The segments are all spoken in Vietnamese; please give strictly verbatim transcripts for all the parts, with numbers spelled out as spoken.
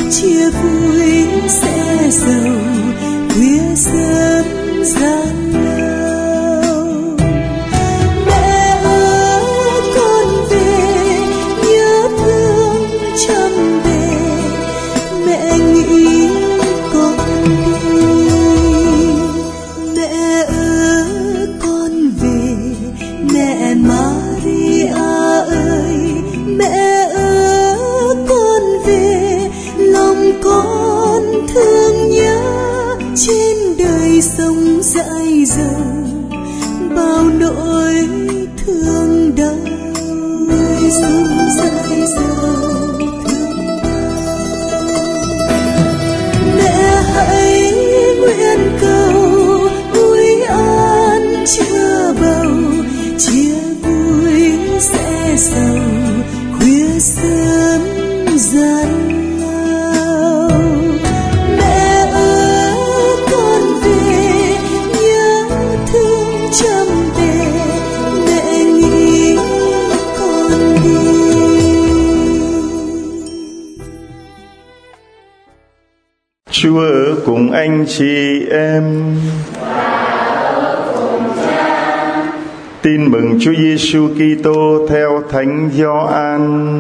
chia vui sẽ giàu, khuya sớm gian lao. Mẹ ơi con về, nhớ thương chăm về, mẹ nghĩ con đi. Mẹ ơi con về, mẹ Maria ơi, mẹ ơi con về, lòng con thương nhớ. Trên đời sống dại dầu, bao nỗi thương đau. Đời sống dại dầu thương đau. Mẹ hãy nguyện cầu vui an chữa bầu, chia vui sẽ giàu, khuya sớm gian lao. Mẹ ơi con về, nhớ thương chăm về, mẹ nghĩ con đi. Chúa ở cùng anh chị em. Tin mừng Chúa Giêsu Kitô theo Thánh Gioan.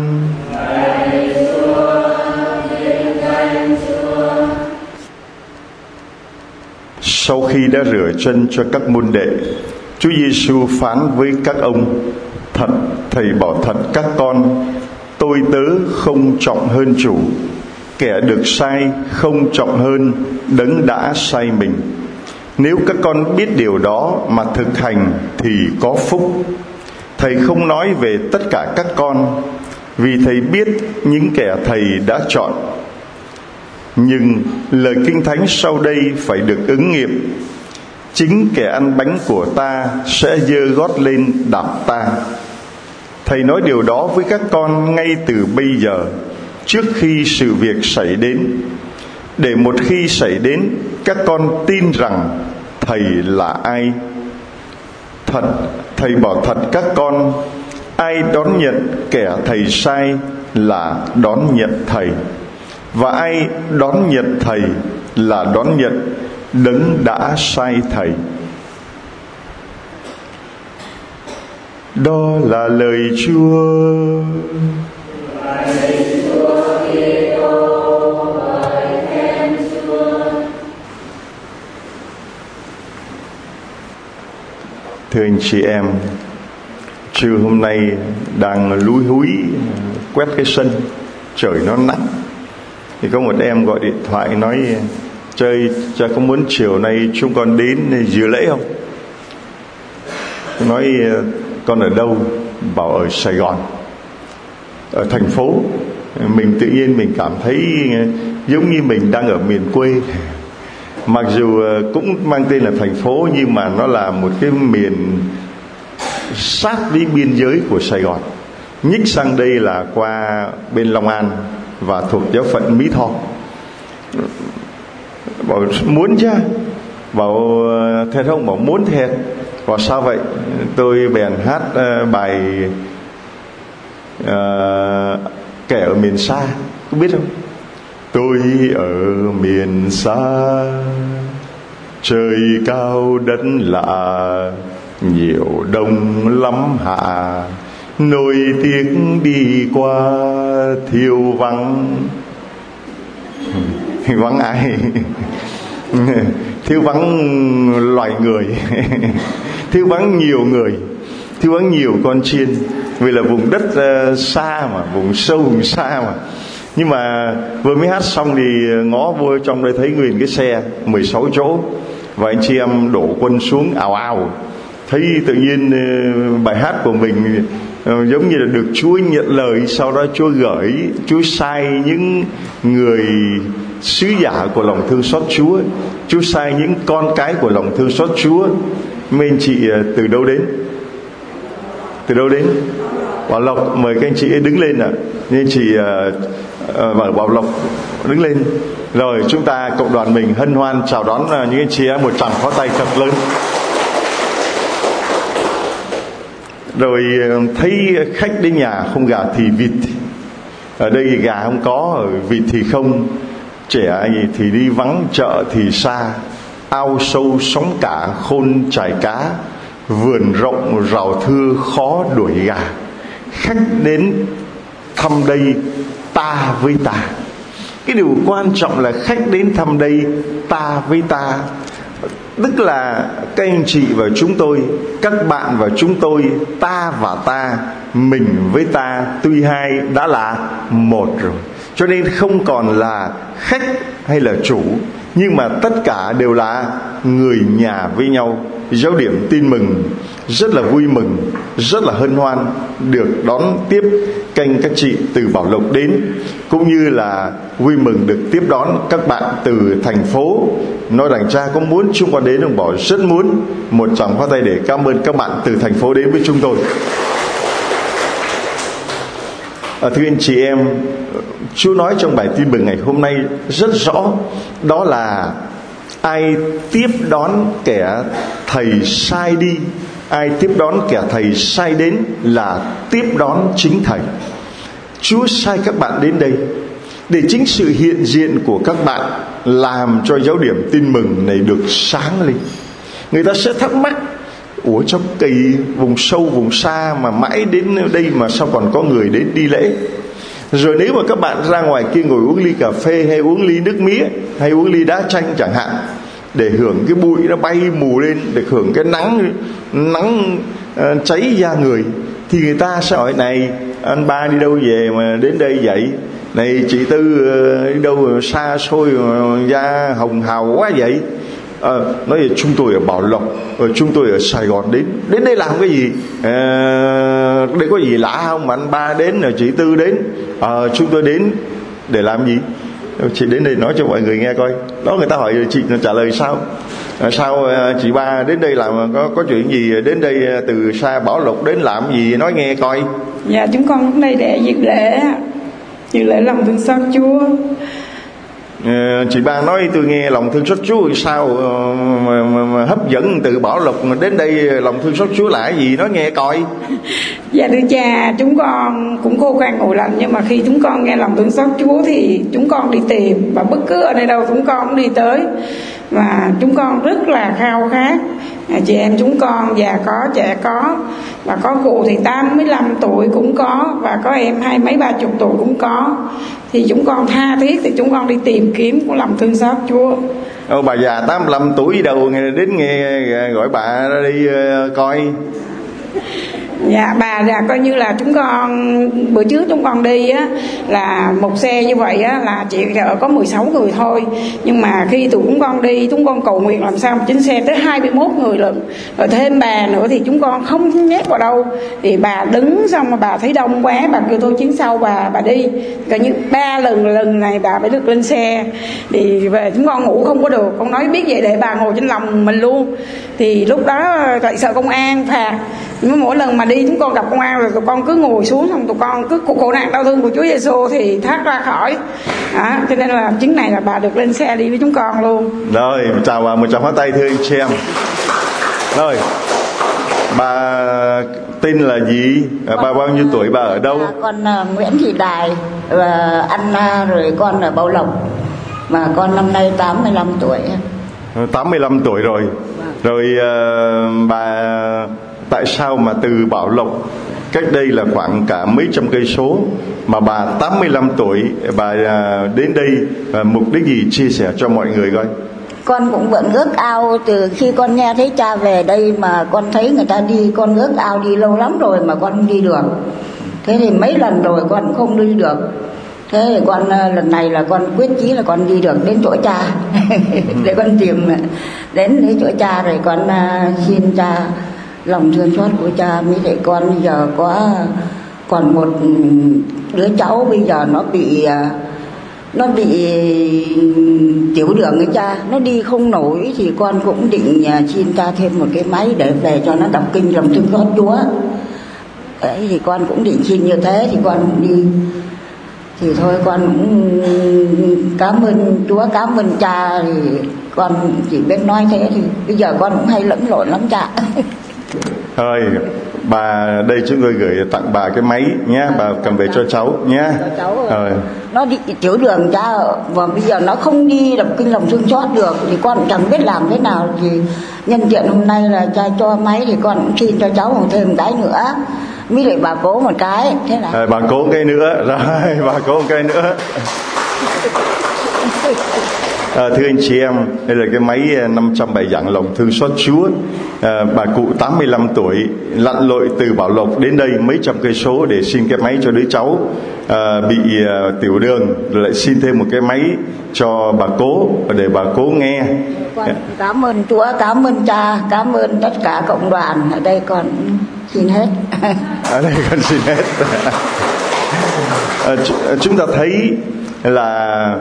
Sau khi đã rửa chân cho các môn đệ, Chúa Giêsu phán với các ông: Thật, thầy bảo thật các con, tôi tớ không trọng hơn chủ, kẻ được sai không trọng hơn đấng đã sai mình. Nếu các con biết điều đó mà thực hành thì có phúc. Thầy không nói về tất cả các con, vì thầy biết những kẻ thầy đã chọn. Nhưng lời Kinh Thánh sau đây phải được ứng nghiệm: chính kẻ ăn bánh của ta sẽ giơ gót lên đạp ta. Thầy nói điều đó với các con ngay từ bây giờ, trước khi sự việc xảy đến, để một khi xảy đến, các con tin rằng thầy là ai. Thật, thầy bảo thật các con, ai đón nhận kẻ thầy sai là đón nhận thầy, và ai đón nhận thầy là đón nhận đấng đã sai thầy. Đó là lời Chúa. Thưa anh chị em, trưa hôm nay đang lúi húi quét cái sân, trời nó nắng, thì có một em gọi điện thoại nói: Chơi, cha có muốn chiều nay chúng con đến dự lễ không? Tôi nói: Con ở đâu? Bảo ở Sài Gòn, ở thành phố. Mình tự nhiên mình cảm thấy giống như mình đang ở miền quê. Mặc dù cũng mang tên là thành phố, nhưng mà nó là một cái miền sát với biên giới của Sài Gòn. Nhích sang đây là qua bên Long An và thuộc giáo phận Mỹ Tho. Bảo muốn chứ? Bảo thiệt không? Bảo muốn thiệt. Bảo sao vậy? Tôi bèn hát uh, bài uh, Kẻ ở miền xa, có biết không? Tôi ở miền xa, trời cao đất lạ, nhiều đông lắm hạ, nỗi tiếc đi qua thiếu vắng. Vắng ai? Thiếu vắng loài người. Thiếu vắng nhiều người, thiếu vắng nhiều con chiên. Vì là vùng đất uh, xa mà, vùng sâu vùng xa mà. Nhưng mà vừa mới hát xong thì ngó vô trong đây thấy nguyên cái xe mười sáu chỗ, và anh chị em đổ quân xuống ào ào. Thấy tự nhiên bài hát của mình giống như là được Chúa nhận lời. Sau đó Chúa gửi, Chúa sai những người sứ giả của lòng thương xót Chúa, Chúa sai những con cái của lòng thương xót Chúa. Mấy anh chị từ đâu đến? Từ đâu đến? Bảo Lộc, mời các anh chị đứng lên ạ. À. Như anh chị uh, uh, Bảo Lộc đứng lên. Rồi chúng ta cộng đoàn mình hân hoan chào đón uh, những anh chị em một tràng pháo tay thật lớn. Rồi uh, thấy khách đến nhà không gà thì vịt, Ở đây gà không có, vịt thì không, trẻ thì đi vắng, chợ thì xa, ao sâu sóng cả, khôn trải cá, vườn rộng rào thưa khó đuổi gà. Khách đến thăm đây ta với ta. Cái điều quan trọng là khách đến thăm đây ta với ta, tức là các anh chị và chúng tôi, các bạn và chúng tôi, ta và ta, mình với ta, tuy hai đã là một rồi. Cho nên không còn là khách hay là chủ, nhưng mà tất cả đều là người nhà với nhau. Giáo điểm tin mừng rất là vui mừng, rất là hân hoan được đón tiếp kênh các chị từ Bảo Lộc đến, cũng như là vui mừng được tiếp đón các bạn từ thành phố. Nói rằng cha có muốn chúng con đến không? Bảo rất muốn. Một tràng pháo tay để cảm ơn các bạn từ thành phố đến với chúng tôi. À, thưa anh chị em, Chúa nói trong bài tin mừng ngày hôm nay rất rõ, đó là ai tiếp đón kẻ thầy sai đi, ai tiếp đón kẻ thầy sai đến là tiếp đón chính thầy. Chúa sai các bạn đến đây để chính sự hiện diện của các bạn làm cho giáo điểm tin mừng này được sáng lên. Người ta sẽ thắc mắc, ủa trong kỳ vùng sâu vùng xa mà mãi đến đây mà sao còn có người đến đi lễ? Rồi nếu mà các bạn ra ngoài kia ngồi uống ly cà phê, hay uống ly nước mía, hay uống ly đá chanh chẳng hạn, để hưởng cái bụi nó bay mù lên, để hưởng cái nắng nắng uh, cháy da người, thì người ta sẽ hỏi, này anh ba đi đâu về mà đến đây vậy? Này chị Tư uh, đi đâu mà xa xôi mà da hồng hào quá vậy? À, nói về chúng tôi ở Bảo Lộc, rồi chúng tôi ở Sài Gòn đến đến đây làm cái gì? À, đây có gì lạ không mà anh ba đến rồi chị Tư đến? À, chúng tôi đến để làm gì? Chị đến đây nói cho mọi người nghe coi. Đó, người ta hỏi chị trả lời sao? À, sao chị ba đến đây làm, có có chuyện gì? Đến đây từ xa Bảo Lộc đến làm gì? Nói nghe coi. Dạ, chúng con đến đây để dự lễ, dự lễ lòng thương xót Chúa. À, chị ba nói tôi nghe lòng thương xót Chúa sao mà, mà, mà hấp dẫn từ Bảo Lộc đến đây, lòng thương xót Chúa là cái gì? Nói nghe coi. Dạ thưa cha, chúng con cũng khô khan nguội lạnh, nhưng mà khi chúng con nghe lòng thương xót Chúa thì chúng con đi tìm, và bất cứ ở nơi đâu chúng con cũng đi tới. Và chúng con rất là khao khát, à, chị em chúng con già có, trẻ có, và có cụ thì tám mươi lăm tuổi cũng có, và có em hai mấy ba chục tuổi cũng có. Thì chúng con tha thiết thì chúng con đi tìm kiếm của lòng thương xót Chúa. Ô, bà già tám mươi lăm tuổi đâu đến nghe gọi bà ra đi uh, coi. Dạ, bà là coi như là chúng con bữa trước chúng con đi á, là một xe như vậy á là chỉ có mười sáu người thôi, nhưng mà khi tụi chúng con đi, chúng con cầu nguyện làm sao mà trên xe tới hai mươi mốt người lận, rồi thêm bà nữa thì chúng con không nhét vào đâu. Thì bà đứng xong mà bà thấy đông quá, bà kêu thôi chuyến sau bà bà đi. Coi như ba lần lần này bà phải được lên xe, thì về chúng con ngủ không có được. Con nói biết vậy để bà ngồi trên lòng mình luôn. Thì lúc đó lại sợ công an phạt, nhưng mỗi lần mà đi chúng con gặp công an rồi tụi con cứ ngồi xuống, xong tụi con cứ khổ nạn đau thương của Chúa Giêsu thì thoát ra khỏi. Đó, cho nên là chuyến này là bà được lên xe đi với chúng con luôn. Rồi, chào bà, một tràng pháo tay thưa anh chị em. Rồi, bà tên là gì? Con, bà bao nhiêu tuổi, bà ở đâu? À, con uh, Nguyễn Thị Đài, và Anna, rồi con ở Bảo Lộc, mà con năm nay tám mươi lăm tuổi. tám mươi lăm tuổi rồi. Rồi uh, bà tại sao mà từ Bảo Lộc cách đây là khoảng cả mấy trăm cây số mà bà tám mươi lăm tuổi bà đến đây, mục đích gì, chia sẻ cho mọi người coi. Con cũng vẫn ước ao từ khi con nghe thấy cha về đây, mà con thấy người ta đi, con ước ao đi lâu lắm rồi mà con không đi được. Thế thì mấy lần rồi con cũng không đi được. Thế thì con lần này là con quyết chí là con đi được đến chỗ cha để con tìm đến đến chỗ cha, rồi con xin cha lòng thương xót của cha. Mới lại con bây giờ có còn một đứa cháu bây giờ nó bị nó bị tiểu đường ấy cha, nó đi không nổi, thì con cũng định xin cha thêm một cái máy để về cho nó đọc kinh lòng thương xót Chúa. Đấy thì con cũng định xin như thế, thì con đi. Thì thôi con cũng cảm ơn Chúa, cảm ơn cha, thì con chỉ biết nói thế. Thì bây giờ con cũng hay lẫn lộn lắm cha. Thôi Bà đây chúng tôi gửi tặng bà cái máy nhé, bà cầm về cho cháu nhé. Ờ. Nó đi tiểu đường cha, và bây giờ nó không đi đọc kinh lòng thương xót được thì con chẳng biết làm thế nào. Thì nhân tiện hôm nay là cha cho máy thì con cũng xin cho cháu một thêm một cái nữa, mới lại bà cố một cái thế là à, bà cố một cái nữa rồi bà cố một cái nữa. À, thưa anh chị em, đây là cái máy năm trăm bài giảng lòng thương xót Chúa. À, bà cụ tám mươi lăm tuổi lặn lội từ Bảo Lộc đến đây mấy trăm cây số để xin cái máy cho đứa cháu à, bị à, tiểu đường, rồi lại xin thêm một cái máy cho bà cố để bà cố nghe. Con cảm ơn Chúa, cảm ơn cha, cảm ơn tất cả cộng đoàn. Ở đây con xin hết. Ở đây con xin hết. À, chúng ta thấy là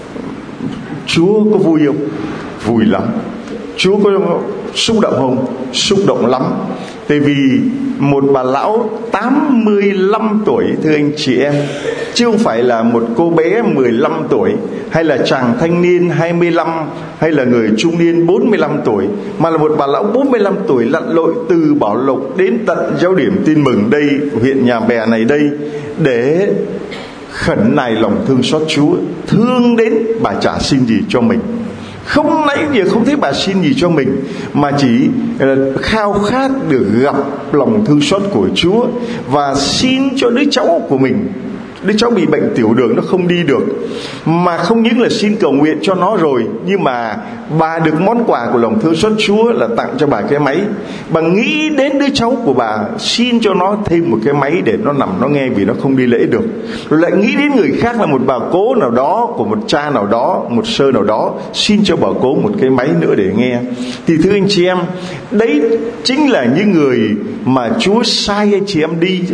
Chúa có vui không? Vui lắm. Chúa có xúc động không? Xúc động lắm. Tại vì một bà lão tám mươi lăm tuổi, thưa anh chị em, chứ không phải là một cô bé mười lăm tuổi, hay là chàng thanh niên hai mươi lăm, hay là người trung niên bốn mươi lăm tuổi, mà là một bà lão bốn mươi lăm tuổi lặn lội từ Bảo Lộc đến tận giáo điểm Tin Mừng đây, huyện Nhà Bè này đây, để khẩn nài lòng thương xót Chúa. Thương đến bà chả xin gì cho mình, không nãy giờ không thấy bà xin gì cho mình, mà chỉ khao khát được gặp lòng thương xót của Chúa và xin cho đứa cháu của mình. Đứa cháu bị bệnh tiểu đường, nó không đi được, mà không những là xin cầu nguyện cho nó rồi, nhưng mà bà được món quà của lòng thương xót Chúa là tặng cho bà cái máy. Bà nghĩ đến đứa cháu của bà, xin cho nó thêm một cái máy để nó nằm nó nghe, vì nó không đi lễ được. Rồi lại nghĩ đến người khác là một bà cố nào đó, của một cha nào đó, một sơ nào đó, xin cho bà cố một cái máy nữa để nghe. Thì thưa anh chị em, đấy chính là những người mà Chúa sai anh chị em đi chứ.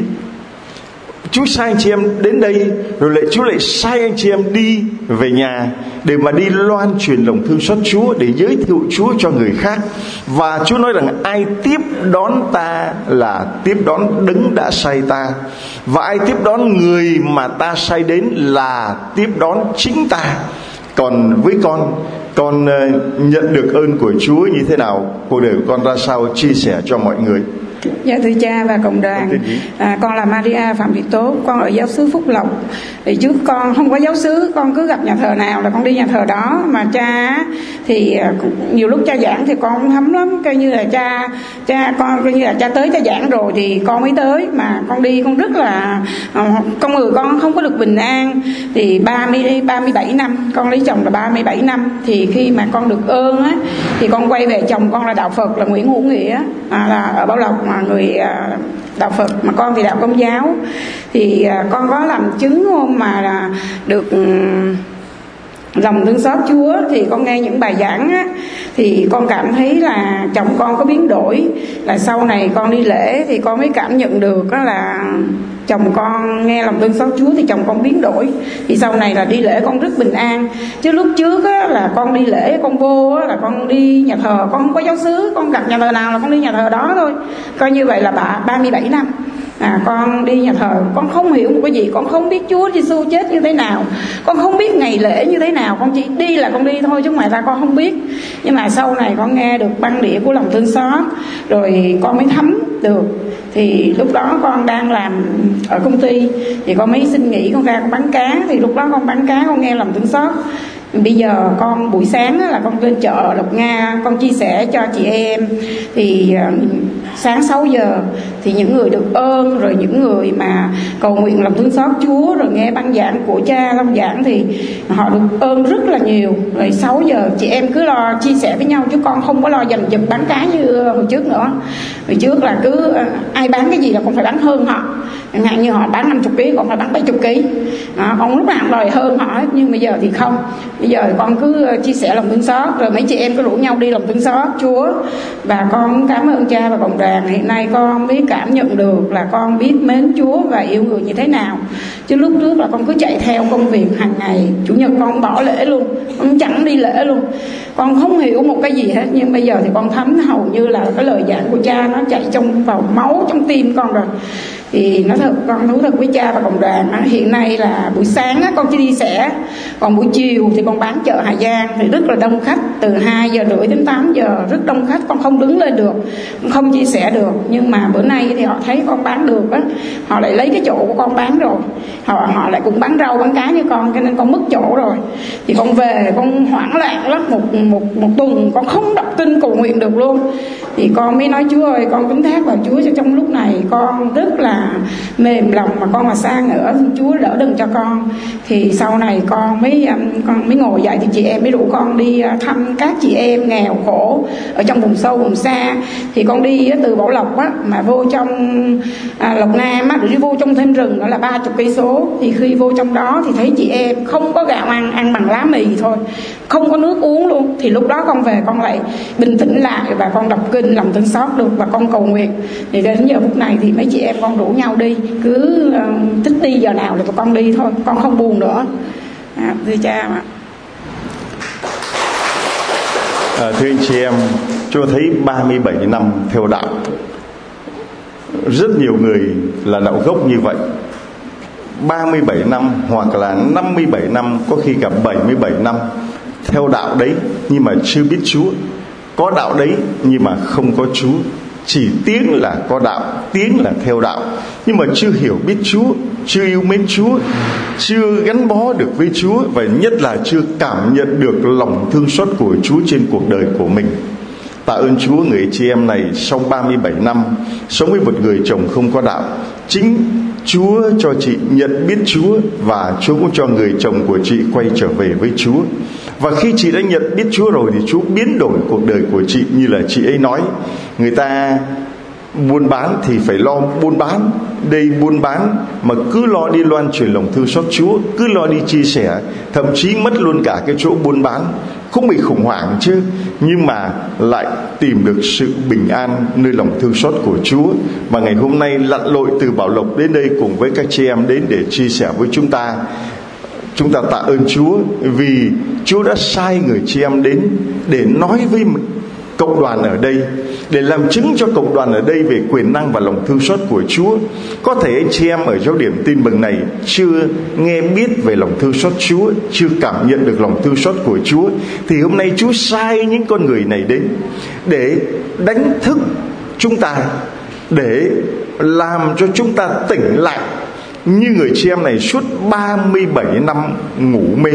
Chúa sai anh chị em đến đây, rồi lại Chúa lại sai anh chị em đi về nhà để mà đi loan truyền lòng thương xót Chúa, để giới thiệu Chúa cho người khác. Và Chúa nói rằng ai tiếp đón ta là tiếp đón Đấng đã sai ta, và ai tiếp đón người mà ta sai đến là tiếp đón chính ta. Còn với con, con nhận được ơn của Chúa như thế nào, cuộc đời của con ra sao, chia sẻ cho mọi người. Dạ thưa cha và cộng đoàn, à, con là Maria Phạm Thị Tốt, con ở giáo xứ Phúc Lộc. Thì trước con không có giáo xứ, con cứ gặp nhà thờ nào là con đi nhà thờ đó. Mà cha thì nhiều lúc cha giảng thì con cũng thấm lắm, coi như là cha cha con coi như là cha tới cha giảng rồi thì con mới tới, mà con đi con rất là con người con không có được bình an. Thì ba mươi ba mươi bảy năm con lấy chồng là ba mươi bảy năm, thì khi mà con được ơn á thì con quay về. Chồng con là đạo Phật, là Nguyễn Hữu Nghĩa, à, là ở Bảo Lộc, mà người đạo Phật, mà con thì đạo Công giáo. Thì con có làm chứng hôm mà là được lòng thương xót Chúa, thì con nghe những bài giảng á, thì con cảm thấy là chồng con có biến đổi. Là sau này con đi lễ thì con mới cảm nhận được đó là chồng con nghe lòng thương xót Chúa thì chồng con biến đổi. Thì sau này là đi lễ con rất bình an. Chứ lúc trước á, là con đi lễ con vô á, là con đi nhà thờ, con không có giáo xứ, con gặp nhà thờ nào là con đi nhà thờ đó thôi. Coi như vậy là bà ba mươi bảy năm à, con đi nhà thờ, con không hiểu một cái gì, con không biết Chúa Giêsu chết như thế nào, con không biết ngày lễ như thế nào, con chỉ đi là con đi thôi, chứ ngoài ra con không biết. Nhưng mà sau này con nghe được băng đĩa của lòng thương xót, rồi con mới thấm được. Thì lúc đó con đang làm ở công ty, thì con mới xin nghỉ, con ra con bán cá. Thì lúc đó con bán cá, con nghe lòng thương xót. Bây giờ con buổi sáng là con lên chợ Lộc Nga, con chia sẻ cho chị em. Thì sáng sáu giờ thì những người được ơn, rồi những người mà cầu nguyện lòng thương xót Chúa, rồi nghe băng giảng của cha Long giảng thì họ được ơn rất là nhiều. Rồi sáu giờ chị em cứ lo chia sẻ với nhau, chứ con không có lo giành giật bán cá như hồi trước nữa. Hồi trước là cứ ai bán cái gì là con phải bán hơn họ. Chẳng hạn như họ bán năm mươi ký, con phải bán bảy mươi ký. Đó, con lúc nào cũng đòi hơn họ hết. Nhưng bây giờ thì không. Bây giờ con cứ chia sẻ lòng thương xót, rồi mấy chị em cứ rủ nhau đi lòng thương xót Chúa. Và con cảm ơn cha và cộng đoàn. Hiện nay con biết cảm nhận được là con biết mến Chúa và yêu người như thế nào. Chứ lúc trước là con cứ chạy theo công việc hàng ngày. Chủ nhật con bỏ lễ luôn, con chẳng đi lễ luôn, con không hiểu một cái gì hết. Nhưng bây giờ thì con thấm hầu như là cái lời giảng của cha nó chạy trong vào máu, trong tim con rồi. Thì nói thật, con thú thật với cha và cộng đoàn á, hiện nay là buổi sáng á, con chỉ đi xẻ, còn buổi chiều thì con bán chợ Hà Giang thì rất là đông khách, từ hai giờ rưỡi đến tám giờ rất đông khách, con không đứng lên được, không chia sẻ được. Nhưng mà bữa nay thì họ thấy con bán được á, họ lại lấy cái chỗ của con bán rồi, họ họ lại cũng bán rau bán cá như con, cho nên con mất chỗ rồi. Thì con về con hoảng loạn lắm, một một một tuần con không đọc kinh cầu nguyện được luôn. Thì con mới nói Chúa ơi, con kính thác vào Chúa cho trong lúc này con rất là mềm lòng, mà con mà sa ngỡ, Chúa đỡ đừng cho con. Thì sau này con mới con mới ngồi dậy thì chị em mới rủ con đi thăm các chị em nghèo khổ ở trong vùng sâu vùng xa. Thì con đi từ Bảo Lộc á mà vô trong à, Lộc Nam á, rồi đi vô trong thêm rừng đó là ba chục cây số. Thì khi vô trong đó thì thấy chị em không có gạo ăn, ăn bằng lá mì thôi, không có nước uống luôn. Thì lúc đó con về con lại bình tĩnh lại và con đọc kinh lòng thương xót được và con cầu nguyện. Thì đến giờ phút này thì mấy chị em con rủ nhau đi, cứ uh, thích đi giờ nào thì tụi con đi thôi, con không buồn nữa. À, thưa cha ạ. À, thưa anh chị em, chúng thấy ba mươi bảy năm theo đạo, rất nhiều người là đạo gốc như vậy. Ba mươi bảy năm hoặc là năm mươi bảy năm, có khi cả bảy mươi bảy năm theo đạo đấy nhưng mà chưa biết Chúa. Có đạo đấy nhưng mà không có Chúa. Chỉ tiếng là có đạo, tiếng là theo đạo, nhưng mà chưa hiểu biết Chúa, chưa yêu mến Chúa, chưa gắn bó được với Chúa, và nhất là chưa cảm nhận được lòng thương xót của Chúa trên cuộc đời của mình. Tạ ơn Chúa, người chị em này sau ba mươi bảy năm sống với một người chồng không có đạo, chính Chúa cho chị nhận biết Chúa, và Chúa cũng cho người chồng của chị quay trở về với Chúa. Và khi chị đã nhận biết Chúa rồi thì Chúa biến đổi cuộc đời của chị. Như là chị ấy nói, người ta buôn bán thì phải lo buôn bán, đây buôn bán mà cứ lo đi loan truyền lòng thương xót Chúa, cứ lo đi chia sẻ, thậm chí mất luôn cả cái chỗ buôn bán, không bị khủng hoảng chứ, nhưng mà lại tìm được sự bình an nơi lòng thương xót của Chúa. Và ngày hôm nay lặn lội từ Bảo Lộc đến đây cùng với các chị em đến để chia sẻ với chúng ta. Chúng ta tạ ơn Chúa vì Chúa đã sai người chị em đến để nói với cộng đoàn ở đây, để làm chứng cho cộng đoàn ở đây về quyền năng và lòng thương xót của Chúa. Có thể anh chị em ở giáo điểm tin mừng này chưa nghe biết về lòng thương xót Chúa, chưa cảm nhận được lòng thương xót của Chúa, thì hôm nay Chúa sai những con người này đến để đánh thức chúng ta, để làm cho chúng ta tỉnh lại. Như người chị em này suốt ba mươi bảy năm ngủ mê,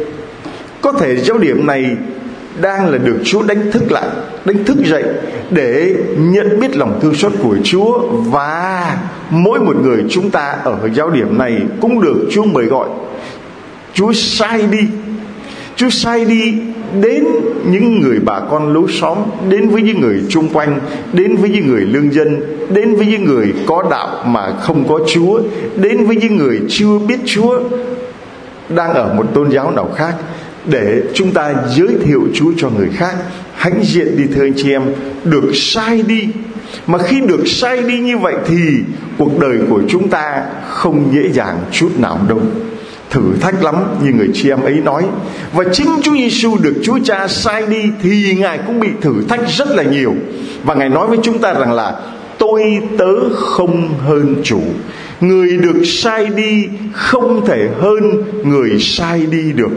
có thể giáo điểm này đang là được Chúa đánh thức lại, đánh thức dậy để nhận biết lòng thương xót của Chúa. Và mỗi một người chúng ta ở giáo điểm này cũng được Chúa mời gọi, Chúa sai đi, Chúa sai đi đến những người bà con lối xóm, đến với những người chung quanh, đến với những người lương dân, đến với những người có đạo mà không có Chúa, đến với những người chưa biết Chúa, đang ở một tôn giáo nào khác, để chúng ta giới thiệu Chúa cho người khác. Hãnh diện đi thưa anh chị em, được sai đi. Mà khi được sai đi như vậy thì cuộc đời của chúng ta không dễ dàng chút nào đâu, thử thách lắm như người chị em ấy nói. Và chính Chúa Giêsu được Chúa Cha sai đi thì Ngài cũng bị thử thách rất là nhiều. Và Ngài nói với chúng ta rằng là tôi tớ không hơn chủ. Người được sai đi không thể hơn người sai đi được.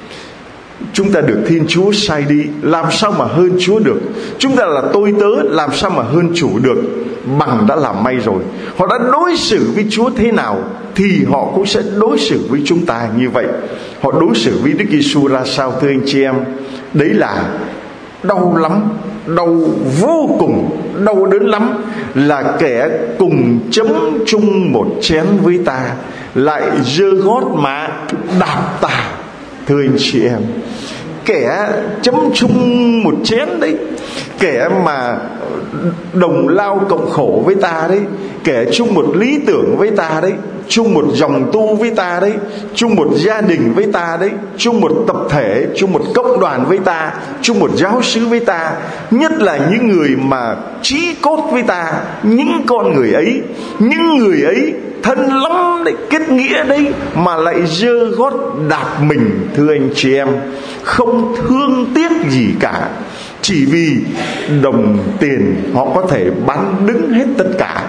Chúng ta được Thiên Chúa sai đi, làm sao mà hơn Chúa được? Chúng ta là tôi tớ, làm sao mà hơn chủ được? Bằng đã làm may rồi. Họ đã đối xử với Chúa thế nào thì họ cũng sẽ đối xử với chúng ta như vậy. Họ đối xử với Đức Giêsu ra sao thưa anh chị em? Đấy là đau lắm, đau vô cùng, đau đớn lắm. Là kẻ cùng chấm chung một chén với ta, lại giơ gót má đạp ta. Thưa anh chị em, kẻ chấm chung một chén đấy, kẻ mà đồng lao cộng khổ với ta đấy, kẻ chung một lý tưởng với ta đấy, chung một dòng tu với ta đấy, chung một gia đình với ta đấy, chung một tập thể, chung một cộng đoàn với ta, chung một giáo xứ với ta, nhất là những người mà chí cốt với ta, những con người ấy, những người ấy thân lắm đấy, kết nghĩa đấy, mà lại giơ gót đạp mình. Thưa anh chị em, không thương tiếc gì cả, chỉ vì đồng tiền họ có thể bán đứng hết tất cả.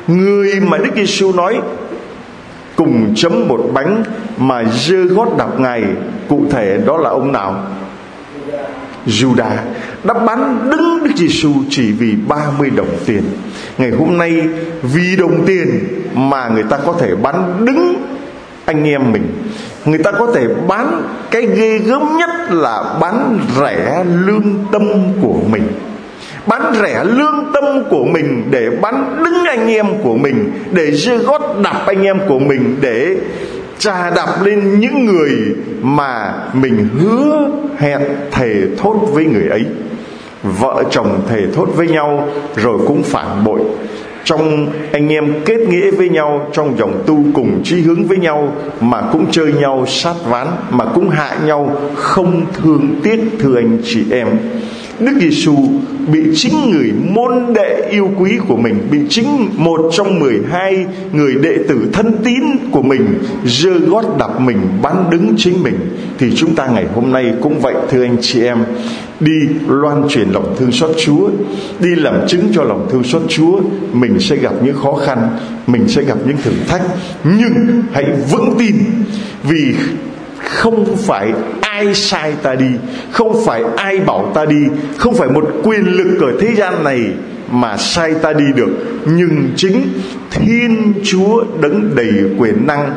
Người mà Đức Giêsu nói cùng chấm một bánh mà giơ gót đạp Ngài, cụ thể đó là ông nào? Judas đã bán đứng Đức Giêsu chỉ vì ba mươi đồng tiền. Ngày hôm nay vì đồng tiền mà người ta có thể bán đứng anh em mình. Người ta có thể bán, cái ghê gớm nhất là bán rẻ lương tâm của mình, bán rẻ lương tâm của mình để bán đứng anh em của mình, để giơ gót đạp anh em của mình, để chà đạp lên những người mà mình hứa hẹn thề thốt với người ấy. Vợ chồng thề thốt với nhau rồi cũng phản bội. Trong anh em kết nghĩa với nhau, trong dòng tu cùng chí hướng với nhau, mà cũng chơi nhau sát ván, mà cũng hại nhau không thương tiếc. Thưa anh chị em, Đức Giêsu bị chính người môn đệ yêu quý của mình, bị chính một trong mười hai người đệ tử thân tín của mình giơ gót đạp mình, bán đứng chính mình. Thì chúng ta ngày hôm nay cũng vậy, thưa anh chị em. Đi loan truyền lòng thương xót Chúa, đi làm chứng cho lòng thương xót Chúa. Mình sẽ gặp những khó khăn, mình sẽ gặp những thử thách, nhưng hãy vững tin, vì không phải ai sai ta đi, không phải ai bảo ta đi, không phải một quyền lực ở thế gian này mà sai ta đi được, nhưng chính Thiên Chúa đấng đầy quyền năng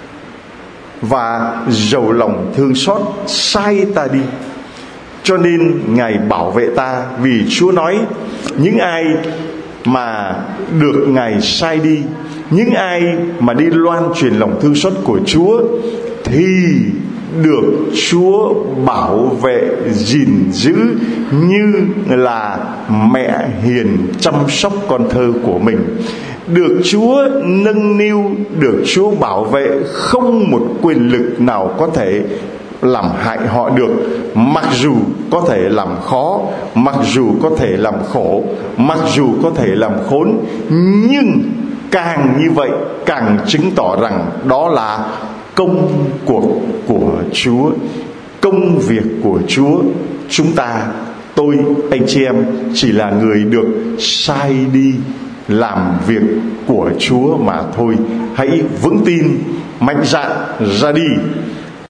và giàu lòng thương xót sai ta đi. Cho nên Ngài bảo vệ ta, vì Chúa nói những ai mà được Ngài sai đi, những ai mà đi loan truyền lòng thương xót của Chúa thì được Chúa bảo vệ gìn giữ như là mẹ hiền chăm sóc con thơ của mình. Được Chúa nâng niu, được Chúa bảo vệ, không một quyền lực nào có thể làm hại họ được. Mặc dù có thể làm khó, mặc dù có thể làm khổ, mặc dù có thể làm khốn, nhưng càng như vậy càng chứng tỏ rằng đó là công cuộc của Chúa, công việc của Chúa. Chúng ta, tôi, anh chị em chỉ là người được sai đi làm việc của Chúa mà thôi. Hãy vững tin, mạnh dạn ra đi